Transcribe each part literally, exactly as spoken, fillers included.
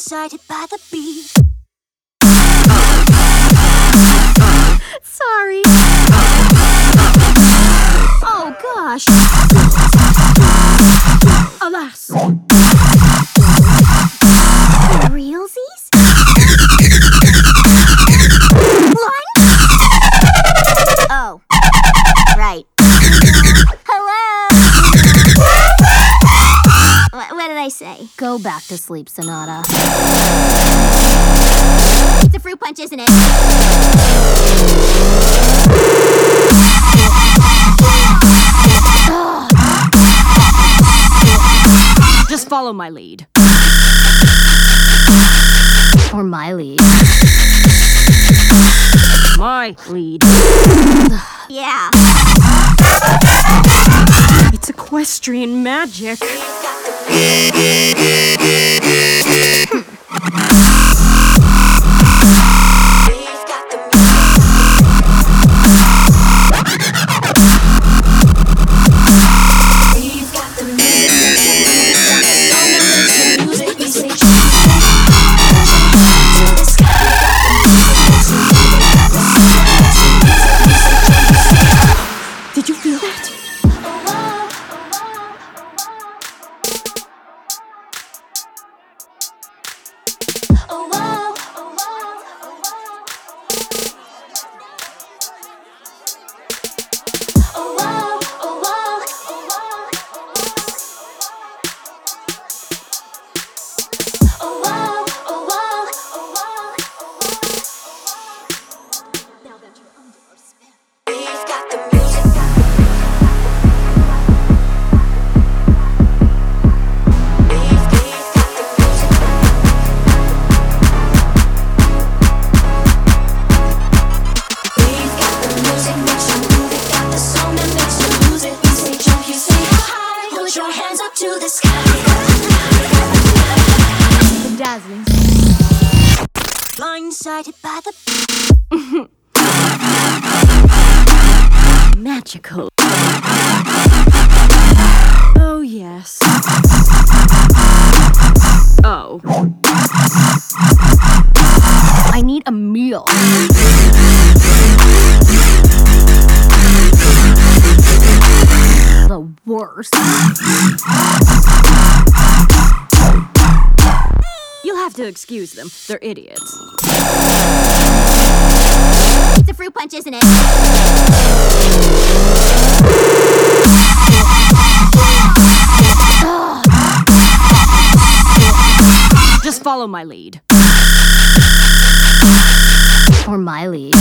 Blindsided by the beat. Sorry. Oh gosh. Alas. Realsies? Blind? Oh. Right. Hello? What, what did I say? Go back to sleep, Sonata. It's a fruit punch, isn't it? Just follow my lead. Or my lead. My lead. Yeah. It's equestrian magic. Did you feel that? Your hands up to the sky. Dazzling. Blindsided by the Magical. Oh, yes. Oh. I need a meal. The worst. You'll have to excuse them. They're idiots. It's a fruit punch, isn't it? Just follow my lead. Or my lead.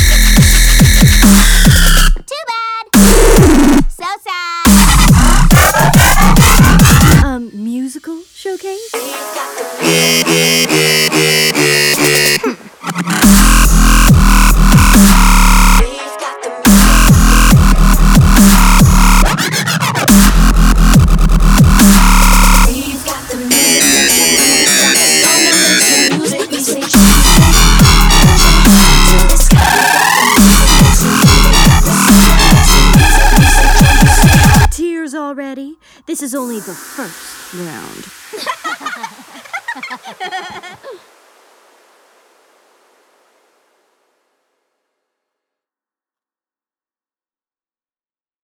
Too bad. So sad. Um, musical showcase? Tears already? This is only the first round.